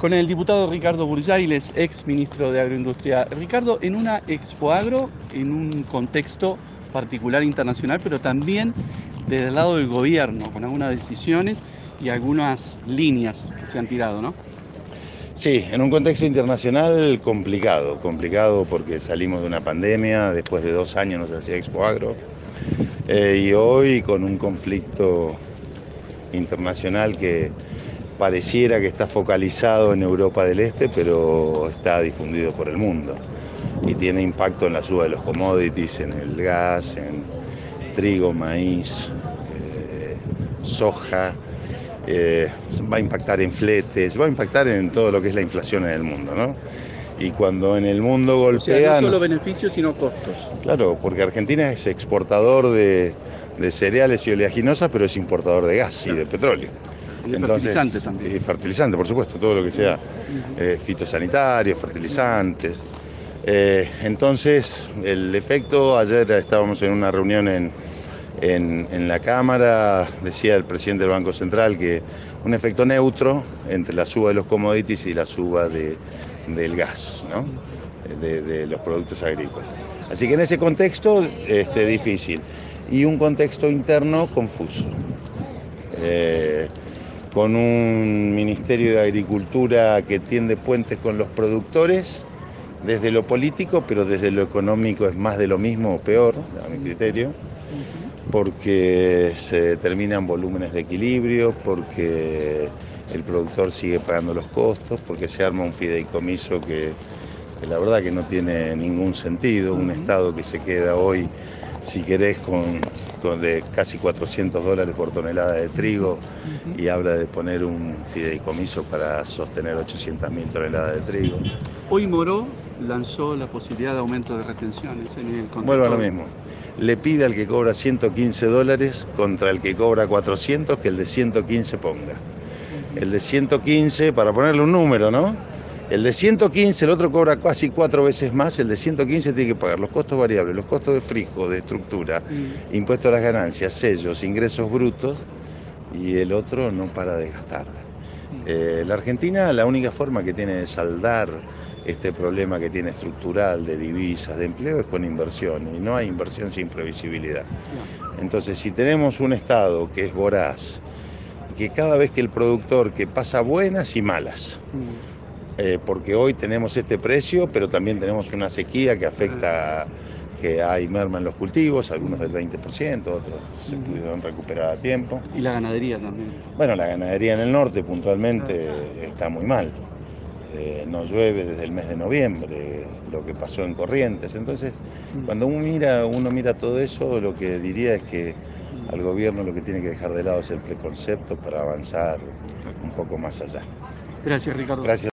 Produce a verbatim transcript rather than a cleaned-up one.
con el diputado Ricardo Burjailes, ex ministro de Agroindustria. Ricardo, en una Expo Agro, en un contexto particular internacional, pero también desde el lado del gobierno, con algunas decisiones y algunas líneas que se han tirado, ¿no? Sí, en un contexto internacional complicado, complicado porque salimos de una pandemia, después de dos años no se hacía Expo Agro, eh, y hoy con un conflicto internacional que pareciera que está focalizado en Europa del Este, pero está difundido por el mundo y tiene impacto en la suba de los commodities, en el gas, en trigo, maíz, eh, soja. Eh, va a impactar en fletes, va a impactar en todo lo que es la inflación en el mundo, ¿no? Y cuando en el mundo golpean... O sea, no solo beneficios, sino costos. Claro, porque Argentina es exportador de, de cereales y oleaginosas, pero es importador de gas y de petróleo. Y de Entonces, fertilizantes también. Y fertilizante, por supuesto, todo lo que sea eh, fitosanitario, fertilizantes. Eh, entonces, el efecto, ayer estábamos en una reunión en, en, en la Cámara, decía el presidente del Banco Central que un efecto neutro entre la suba de los commodities y la suba de, del gas, ¿no? de, de los productos agrícolas. Así que en ese contexto este, difícil y un contexto interno confuso. Eh, con un Ministerio de Agricultura que tiende puentes con los productores desde lo político, pero desde lo económico es más de lo mismo o peor, a mi criterio, porque se determinan volúmenes de equilibrio, porque el productor sigue pagando los costos, porque se arma un fideicomiso que, que la verdad que no tiene ningún sentido, un Estado que se queda hoy, si querés, con, con de casi cuatrocientos dólares por tonelada de trigo y habla de poner un fideicomiso para sostener ochocientas mil toneladas de trigo. Hoy Moró lanzó la posibilidad de aumento de retenciones en el contexto. Vuelvo a lo mismo. Le pide al que cobra ciento quince dólares contra el que cobra cuatrocientos que el de ciento quince ponga. El de ciento quince, para ponerle un número, ¿no? El de ciento quince, el otro cobra casi cuatro veces más, el de ciento quince tiene que pagar los costos variables, los costos de frijo, de estructura, mm. impuestos a las ganancias, sellos, ingresos brutos, y el otro no para de gastar. Eh, la Argentina, la única forma que tiene de saldar este problema que tiene estructural de divisas, de empleo, es con inversión, y no hay inversión sin previsibilidad. Entonces, si tenemos un Estado que es voraz, que cada vez que el productor, que pasa buenas y malas, eh, porque hoy tenemos este precio, pero también tenemos una sequía que afecta, que hay merma en los cultivos, algunos del veinte por ciento, otros se pudieron recuperar a tiempo. Y la ganadería también. Bueno, la ganadería en el norte puntualmente está muy mal. Eh, no llueve desde el mes de noviembre, lo que pasó en Corrientes. Entonces, cuando uno mira, uno mira todo eso, lo que diría es que al gobierno lo que tiene que dejar de lado es el preconcepto para avanzar un poco más allá. Gracias, Ricardo. Gracias.